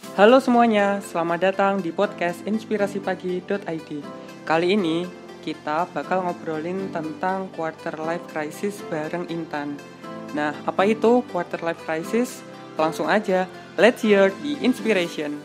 Halo semuanya, selamat datang di podcast inspirasipagi.id. Kali ini kita bakal ngobrolin tentang quarter life crisis bareng Intan. Nah, apa itu quarter life crisis? Langsung aja, let's hear the inspiration.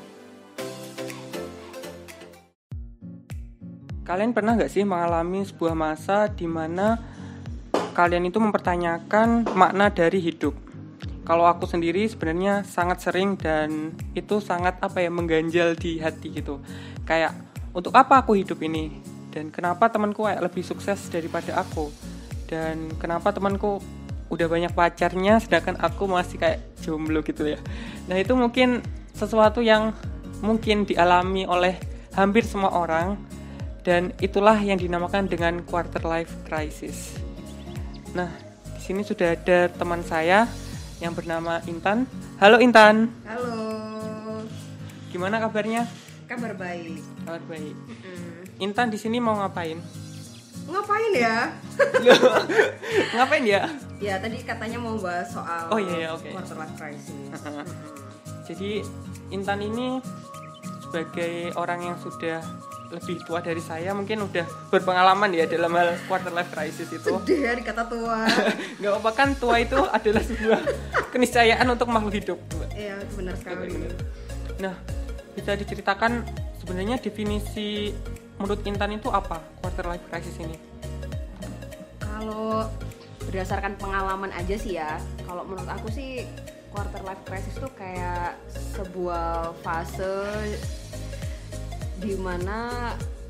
Kalian pernah gak sih mengalami sebuah masa di mana kalian itu mempertanyakan makna dari hidup? Kalau aku sendiri sebenarnya sangat sering dan itu sangat mengganjal di hati gitu. Kayak untuk apa aku hidup ini? Dan kenapa temanku kayak lebih sukses daripada aku? Dan kenapa temanku udah banyak pacarnya sedangkan aku masih kayak jomblo gitu ya. Nah, itu mungkin sesuatu yang mungkin dialami oleh hampir semua orang dan itulah yang dinamakan dengan quarter life crisis. Nah, di sini sudah ada teman saya yang bernama Intan. Halo Intan. Halo. Gimana kabarnya? Kabar baik. Kabar baik. Intan di sini mau ngapain? Ngapain ya? Ngapain ya? Ya tadi katanya mau bahas soal Okay. quarter life crisis. Jadi Intan ini sebagai orang yang sudah lebih tua dari saya, mungkin udah berpengalaman ya dalam hal quarter life crisis itu. Sedih ya dikata tua. Gak apa-apa kan, tua itu adalah sebuah keniscayaan untuk makhluk hidup. Iya, benar sekali. Nah, bisa diceritakan sebenarnya definisi menurut Intan itu apa quarter life crisis ini? Kalau berdasarkan pengalaman aja sih ya, kalau menurut aku sih quarter life crisis itu kayak sebuah fase di mana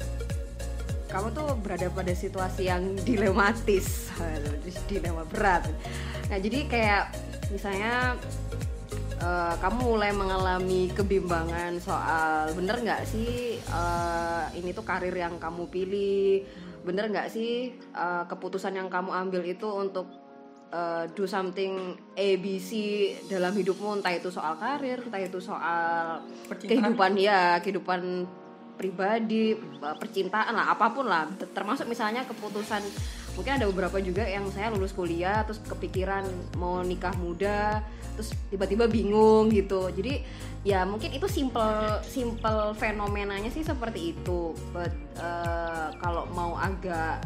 kamu tuh berada pada situasi yang dilematis, dilema berat. Nah, jadi kayak misalnya kamu mulai mengalami kebimbangan soal bener nggak sih ini tuh karir yang kamu pilih, bener nggak sih keputusan yang kamu ambil itu untuk do something ABC dalam hidupmu, entah itu soal karir, entah itu soal kehidupan pribadi, percintaan lah, apapun lah, termasuk misalnya keputusan. Mungkin ada beberapa juga yang saya lulus kuliah terus kepikiran mau nikah muda, terus tiba-tiba bingung gitu. Jadi ya mungkin itu simple fenomenanya sih seperti itu. But kalau mau agak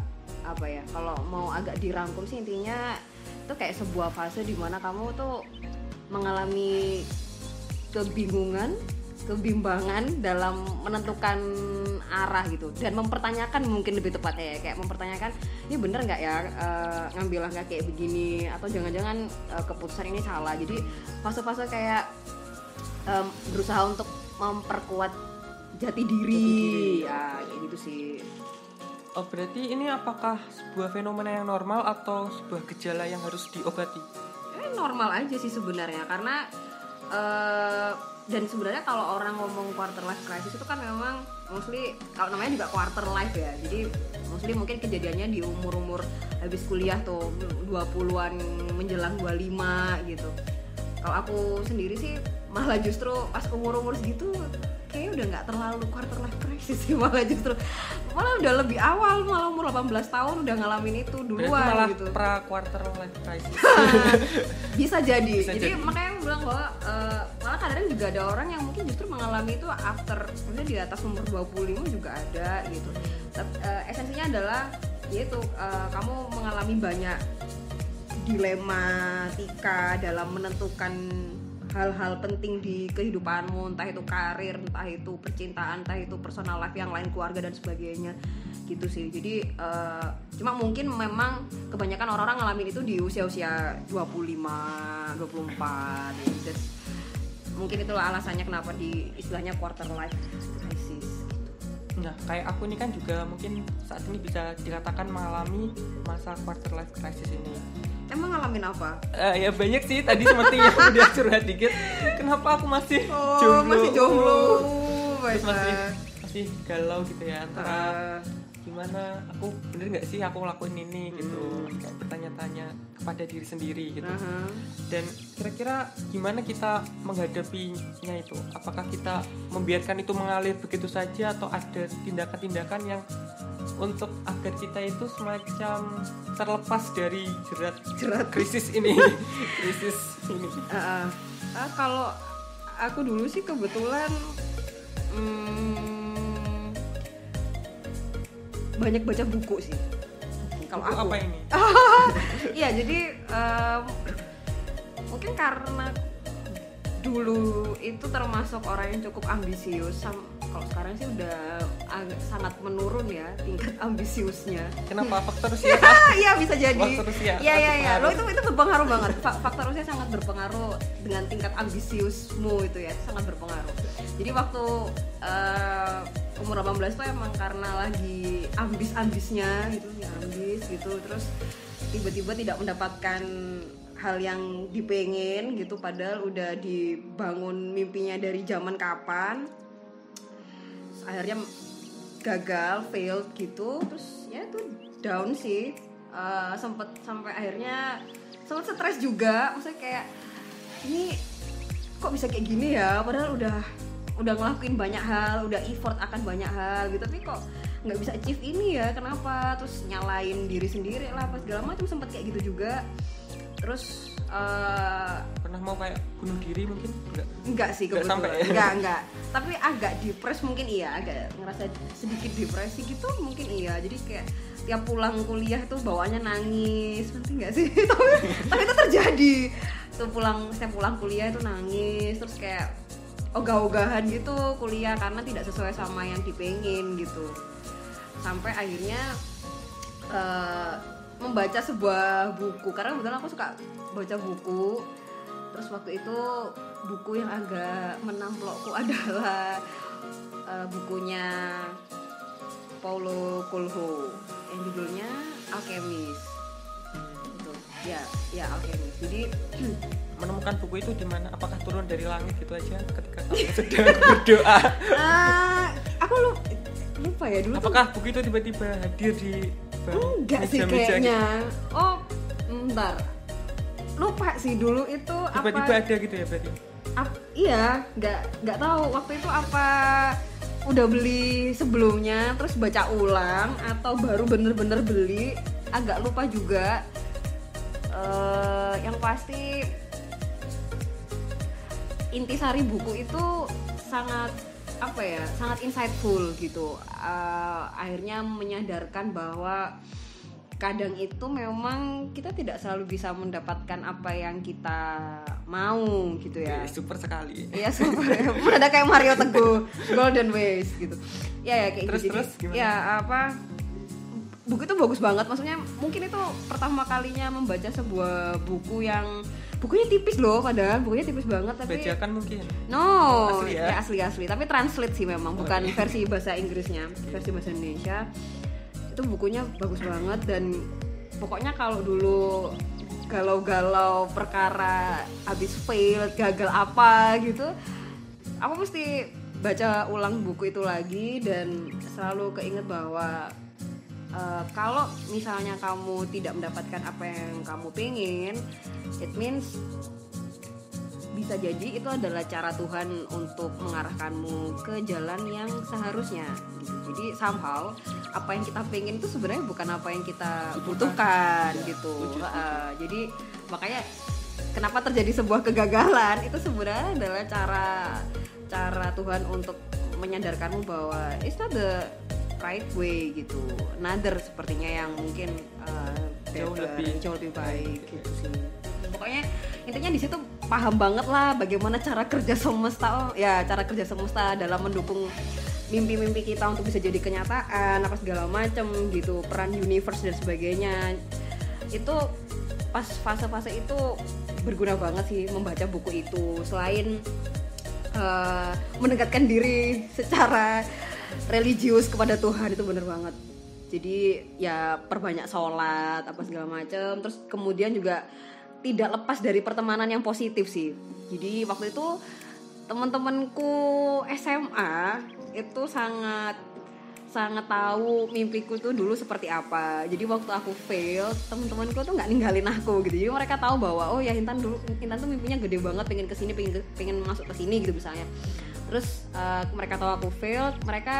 dirangkum sih intinya itu kayak sebuah fase di mana kamu tuh mengalami kebimbangan dalam menentukan arah gitu, dan mempertanyakan mungkin lebih tepatnya ya, kayak mempertanyakan ini bener nggak ya ngambil langkah kayak begini, atau jangan-jangan keputusan ini salah. Jadi fase-fase kayak berusaha untuk memperkuat jati diri ya, kayak gitu sih. Oh, berarti ini apakah sebuah fenomena yang normal atau sebuah gejala yang harus diobati? Normal aja sih sebenarnya, karena dan sebenarnya kalau orang ngomong quarter life crisis itu kan memang mostly, kalau namanya juga quarter life ya, jadi mostly mungkin kejadiannya di umur habis kuliah tuh 20-an menjelang 25 gitu. Kalau aku sendiri sih malah justru pas umur segitu kayaknya udah nggak terlalu quarter life crisis sih, malah udah lebih awal, malah umur 18 tahun udah ngalamin itu duluan. Malah gitu. pra quarter life crisis. Bisa jadi. Makanya aku bilang bahwa malah kadang juga ada orang yang mungkin justru mengalami itu after, maksudnya di atas umur 25 juga ada gitu. Esensinya adalah yaitu kamu mengalami banyak dilematika dalam menentukan hal-hal penting di kehidupanmu, entah itu karir, entah itu percintaan, entah itu personal life yang lain, keluarga dan sebagainya gitu sih. Jadi cuma mungkin memang kebanyakan orang-orang ngalamin itu di usia-usia 25, 24 gitu. Mungkin itulah alasannya kenapa di istilahnya quarter life crisis gitu. Nah, kayak aku ini kan juga mungkin saat ini bisa dikatakan mengalami masa quarter life crisis ini. Emang ngalamin apa? Ya banyak sih, tadi seperti yang udah curhat dikit. Kenapa aku masih jomblo? Masih jomblo. Terus masih galau gitu ya, antara gimana, aku bener nggak sih aku ngelakuin ini gitu, kayak bertanya-tanya kepada diri sendiri gitu. Dan kira-kira gimana kita menghadapinya itu? Apakah kita membiarkan itu mengalir begitu saja, atau ada tindakan-tindakan yang untuk agar kita itu semacam terlepas dari jerat krisis ini? Krisis ini. Kalau aku dulu sih kebetulan banyak baca buku sih. Kalau Buku aku apa ini? iya, jadi mungkin karena dulu itu termasuk orang yang cukup ambisius. Kalau sekarang sih udah sangat menurun ya tingkat ambisiusnya. Kenapa? Faktor usia kah? Iya, bisa jadi. Faktor usia. Iya. Lo itu berpengaruh banget. Faktor usia sangat berpengaruh dengan tingkat ambisiusmu itu ya, sangat berpengaruh. Jadi waktu umur 18 tuh emang karena lagi ambis-ambisnya gitu, ya ambis gitu, terus tiba-tiba tidak mendapatkan hal yang dipengen gitu, padahal udah dibangun mimpinya dari zaman kapan. Akhirnya gagal, failed gitu, terus ya itu down sih. Sempet sampai akhirnya sempet stres juga, maksudnya kayak ini kok bisa kayak gini ya, padahal udah ngelakuin banyak hal, udah effort akan banyak hal gitu, tapi kok nggak bisa achieve ini ya, kenapa? Terus nyalain diri sendiri lah, pas segala macam, sempet kayak gitu juga. Terus Pernah mau kayak bunuh diri mungkin? enggak sih Enggak kebetulan. sampai ya? Enggak. Tapi agak depres mungkin iya, agak ngerasa sedikit depresi gitu mungkin iya. Jadi kayak tiap pulang kuliah tuh bawaannya nangis, nanti enggak sih? tapi itu terjadi. Setiap pulang kuliah itu nangis, terus kayak ogah-ogahan gitu kuliah karena tidak sesuai sama yang dipengin gitu. Sampai akhirnya membaca sebuah buku, karena kebetulan aku suka baca buku. Terus waktu itu buku yang agak menamplokku adalah bukunya Paulo Coelho yang judulnya Alchemist. Gitu. Ya Alchemist. Jadi Menemukan buku itu di mana? Apakah turun dari langit gitu aja ketika kamu sedang berdoa? Aku lupa ya dulu. Apakah buku itu tiba-tiba hadir di enggak sih kayaknya. Oh, bentar. Lupa sih dulu itu tiba-tiba apa? ada gitu ya berarti? Iya, nggak tahu waktu itu apa udah beli sebelumnya terus baca ulang atau baru bener-bener beli, agak lupa juga. Yang pasti intisari buku itu sangat sangat insightful gitu. Akhirnya menyadarkan bahwa kadang itu memang kita tidak selalu bisa mendapatkan apa yang kita mau gitu ya. Super sekali. Iya, super. Ada kayak Mario Teguh, Golden Ways gitu. Ya kayak terus, gitu. Terus gimana? Ya buku itu bagus banget. Maksudnya mungkin itu pertama kalinya membaca sebuah buku yang bukunya tipis loh, padahal bukunya tipis banget tapi bajakan mungkin. No, asli ya? Asli. Tapi translate sih memang, bukan versi bahasa Inggrisnya, versi bahasa Indonesia. Itu bukunya bagus banget dan pokoknya kalau dulu galau-galau perkara habis fail, gagal apa gitu, aku mesti baca ulang buku itu lagi dan selalu keinget bahwa kalau misalnya kamu tidak mendapatkan apa yang kamu pengen, it means bisa jadi itu adalah cara Tuhan untuk mengarahkanmu ke jalan yang seharusnya gitu. Jadi somehow apa yang kita pengen itu sebenarnya bukan apa yang kita butuhkan gitu. Jadi makanya kenapa terjadi sebuah kegagalan itu sebenarnya adalah cara Tuhan untuk menyadarkanmu bahwa it's not the right way gitu. Another sepertinya yang mungkin jauh lebih baik gitu sih. Pokoknya intinya di situ paham banget lah bagaimana cara kerja semesta dalam mendukung mimpi-mimpi kita untuk bisa jadi kenyataan apa segala macam gitu, peran universe dan sebagainya. Itu pas fase-fase itu berguna banget sih membaca buku itu, selain mendekatkan diri secara religius kepada Tuhan, itu bener banget. Jadi ya perbanyak sholat apa segala macam, terus kemudian juga tidak lepas dari pertemanan yang positif sih. Jadi waktu itu teman-temanku SMA itu sangat tahu mimpiku tuh dulu seperti apa. Jadi waktu aku fail, teman-temanku tuh nggak ninggalin aku gitu. Jadi mereka tahu bahwa oh ya Intan tuh mimpinya gede banget, pengen kesini, pengen masuk ke sini gitu misalnya. Terus mereka tahu aku fail,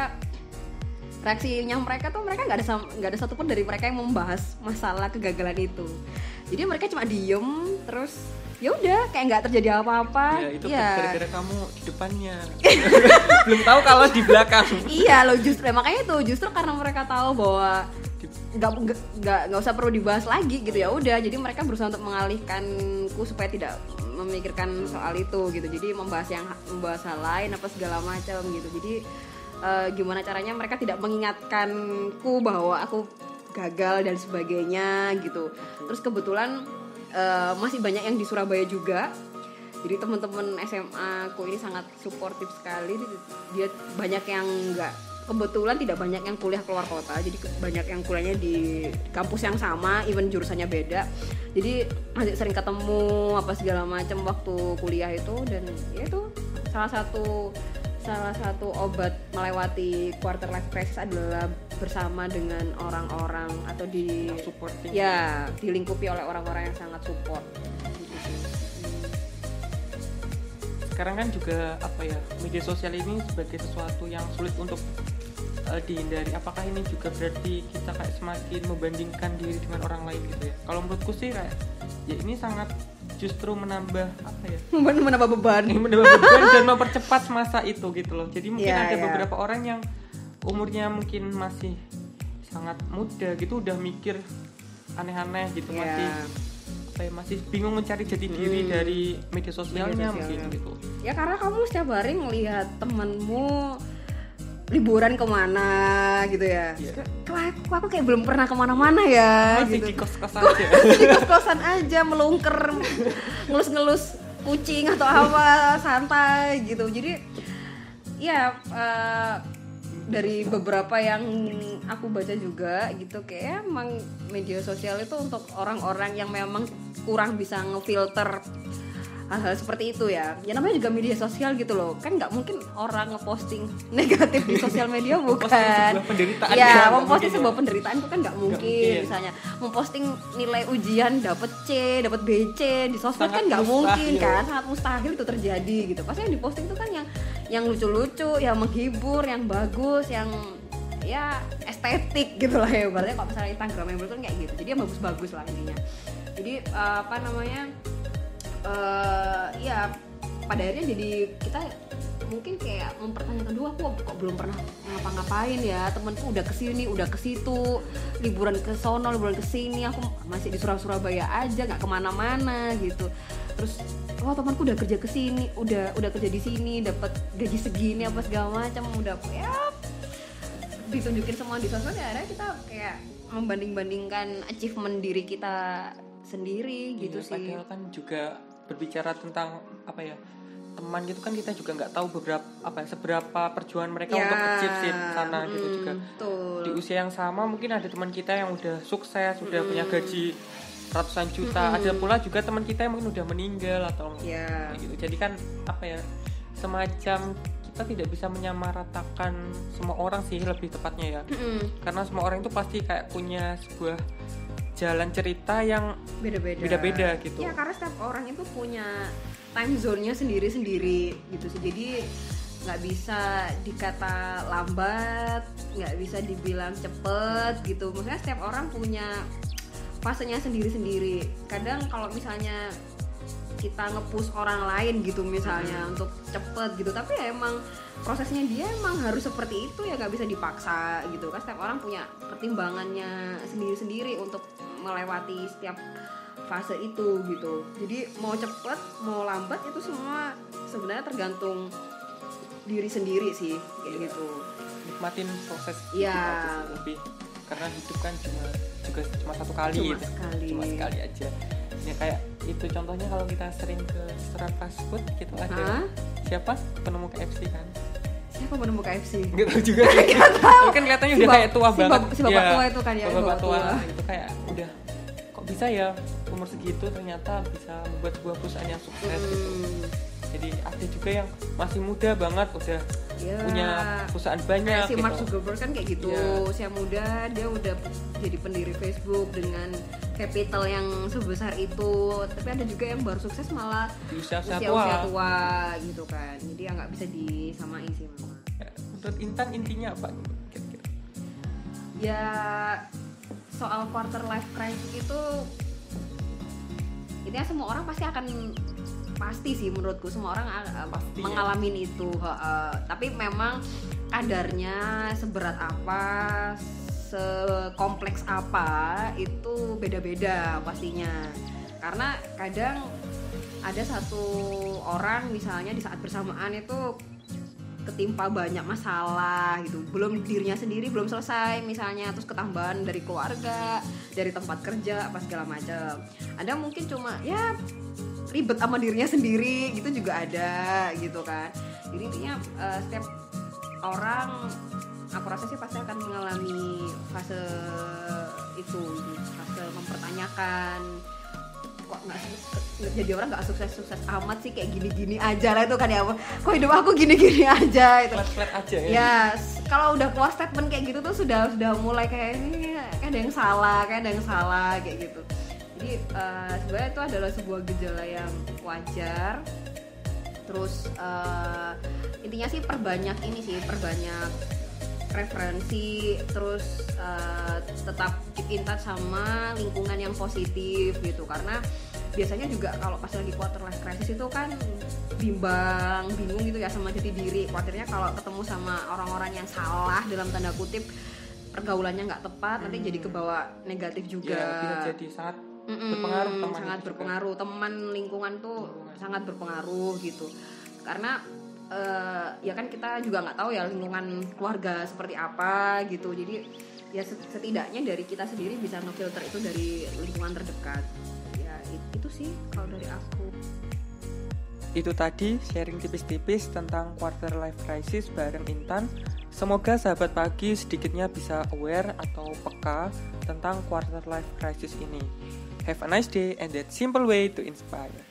reaksinya mereka nggak ada satupun dari mereka yang membahas masalah kegagalan itu. Jadi mereka cuma diem, terus ya udah kayak nggak terjadi apa-apa. Ya itu gara-gara kamu di depannya. Belum tahu kalau di belakang. Iya loh, justru makanya tuh, justru karena mereka tahu bahwa nggak usah perlu dibahas lagi gitu, ya udah, jadi mereka berusaha untuk mengalihkanku supaya tidak memikirkan soal itu gitu, jadi membahas hal lain apa segala macam gitu. Jadi gimana caranya mereka tidak mengingatkanku bahwa aku gagal dan sebagainya gitu. Terus kebetulan masih banyak yang di Surabaya juga, jadi teman-teman SMA aku ini sangat suportif sekali. Dia banyak yang kebetulan tidak banyak yang kuliah keluar kota, jadi banyak yang kuliahnya di kampus yang sama, even jurusannya beda. Jadi masih sering ketemu apa segala macam waktu kuliah itu, dan ya itu salah satu obat melewati quarter life crisis adalah bersama dengan orang-orang atau dilingkupi oleh orang-orang yang sangat support. Sekarang kan juga media sosial ini sebagai sesuatu yang sulit untuk dihindari. Apakah ini juga berarti kita kayak semakin membandingkan diri dengan orang lain gitu ya? Kalau menurutku sih kayak ya ini sangat justru menambah menambah beban dan mempercepat masa itu gitu loh. Jadi mungkin ada beberapa orang yang umurnya mungkin masih sangat muda gitu udah mikir aneh-aneh gitu, masih bingung mencari jati diri dari media sosialnya mungkin gitu. Ya karena kamu setiap hari ngelihat temenmu liburan kemana gitu ya. Aku kayak belum pernah kemana-mana ya. Masih gitu. di kos-kosan aja. Di kos-kosan aja melungker, ngelus-ngelus kucing atau apa, santai gitu. Jadi ya dari beberapa yang aku baca juga gitu, kayak emang media sosial itu untuk orang-orang yang memang kurang bisa ngefilter hal-hal seperti itu ya. Ya namanya juga media sosial gitu loh. Kan nggak mungkin orang ngeposting negatif di sosial media, bukan? Ya, memposting sebuah penderitaan itu kan nggak mungkin. Misalnya memposting nilai ujian dapat C, dapat BC di sosmed kan nggak mungkin kan? Sangat mustahil itu terjadi gitu. Pasti yang diposting itu kan yang lucu-lucu, yang menghibur, yang bagus, yang ya estetik gitu lah ya. Berarti kalau misalnya Instagram yang betul kayak gitu. Jadi yang bagus-bagus lah intinya. Jadi ya pada akhirnya jadi kita mungkin kayak mempertanyakan, aku kok belum pernah ngapa-ngapain ya, temanku udah kesini udah kesitu, liburan ke sono liburan ke sini, aku masih di Surabaya aja nggak kemana-mana gitu. Terus temanku udah kerja kesini, udah kerja di sini, dapat gaji segini apa segala macam, udah ya ditunjukin semua di sosmed. Akhirnya kita kayak membanding-bandingkan achievement diri kita sendiri gitu sih. Padahal kan juga berbicara tentang teman gitu kan, kita juga nggak tahu seberapa perjuangan mereka untuk achieve sih sana gitu juga. Di usia yang sama mungkin ada teman kita yang udah sukses, udah punya gaji ratusan juta, ada pula juga teman kita yang mungkin udah meninggal atau gitu. Jadi kan semacam kita tidak bisa menyamaratakan semua orang sih, lebih tepatnya ya. Karena semua orang itu pasti kayak punya sebuah jalan cerita yang beda-beda gitu. Ya karena setiap orang itu punya time zone-nya sendiri-sendiri gitu sih. Jadi nggak bisa dikata lambat, nggak bisa dibilang cepet gitu. Maksudnya setiap orang punya fasenya sendiri-sendiri. Kadang kalau misalnya kita nge-push orang lain gitu misalnya untuk cepet gitu, tapi ya emang prosesnya dia emang harus seperti itu ya, nggak bisa dipaksa gitu kan. Setiap orang punya pertimbangannya sendiri-sendiri untuk melewati setiap fase itu gitu. Jadi mau cepet mau lambat itu semua sebenarnya tergantung diri sendiri sih kayak gitu. Nikmatin proses lebih, karena hidup kan cuma satu kali, cuma sekali aja. Ya kayak itu contohnya kalau kita sering ke restoran fast food gitu, ada siapa penemu KFC kan? Siapa penemu KFC? Nggak tahu juga sih. Tapi kan kelihatannya udah kayak tua banget. Si bapak tua itu kan ya. Bapak tua itu kayak udah kok bisa ya umur segitu ternyata bisa membuat sebuah perusahaan yang sukses gitu. Jadi ada juga yang masih muda banget udah punya perusahaan banyak. Si Mark Zuckerberg kan kayak gitu. Usia muda dia udah jadi pendiri Facebook dengan capital yang sebesar itu. Tapi ada juga yang baru sukses malah di usia tua gitu kan. Jadi ya nggak bisa disamain sih memang. Menurut Intan intinya apa kira-kira? Ya soal quarter life crisis itu intinya semua orang pasti sih menurutku semua orang mengalami itu. Tapi memang kadarnya seberat apa, sekompleks apa itu beda-beda pastinya. Karena kadang ada satu orang misalnya di saat bersamaan itu ketimpa banyak masalah gitu, belum dirinya sendiri belum selesai misalnya, terus ketambahan dari keluarga, dari tempat kerja, apa segala macam. Ada mungkin cuma ya ribet sama dirinya sendiri gitu juga ada gitu kan. Jadi intinya setiap orang, aku rasa sih pasti akan mengalami fase itu, fase mempertanyakan kok nggak jadi orang nggak sukses amat sih, kayak gini-gini aja lah itu kan ya, kok hidup aku gini-gini aja itu. Flat aja ya. Ya kalau udah keluar statement kayak gitu tuh sudah mulai kayak ini kayak ada yang salah kayak gitu. Jadi sebenarnya itu adalah sebuah gejala yang wajar. Terus intinya sih perbanyak referensi, terus tetap keep in touch sama lingkungan yang positif gitu, karena biasanya juga kalau pas lagi quarter life crisis itu kan bingung gitu ya sama jati diri, khawatirnya kalau ketemu sama orang-orang yang salah dalam tanda kutip, pergaulannya nggak tepat, nanti jadi kebawa negatif juga. Ya, bisa jadi sangat berpengaruh teman. Sangat berpengaruh, teman lingkungan tuh sangat berpengaruh gitu. Karena ya kan kita juga nggak tahu ya lingkungan keluarga seperti apa gitu. Jadi ya setidaknya dari kita sendiri bisa ngefilter itu dari lingkungan terdekat. Ya itu sih kalau dari aku. Itu tadi sharing tipis-tipis tentang quarter life crisis bareng Intan. Semoga sahabat pagi sedikitnya bisa aware atau peka tentang quarter life crisis ini. Have a nice day and that simple way to inspire.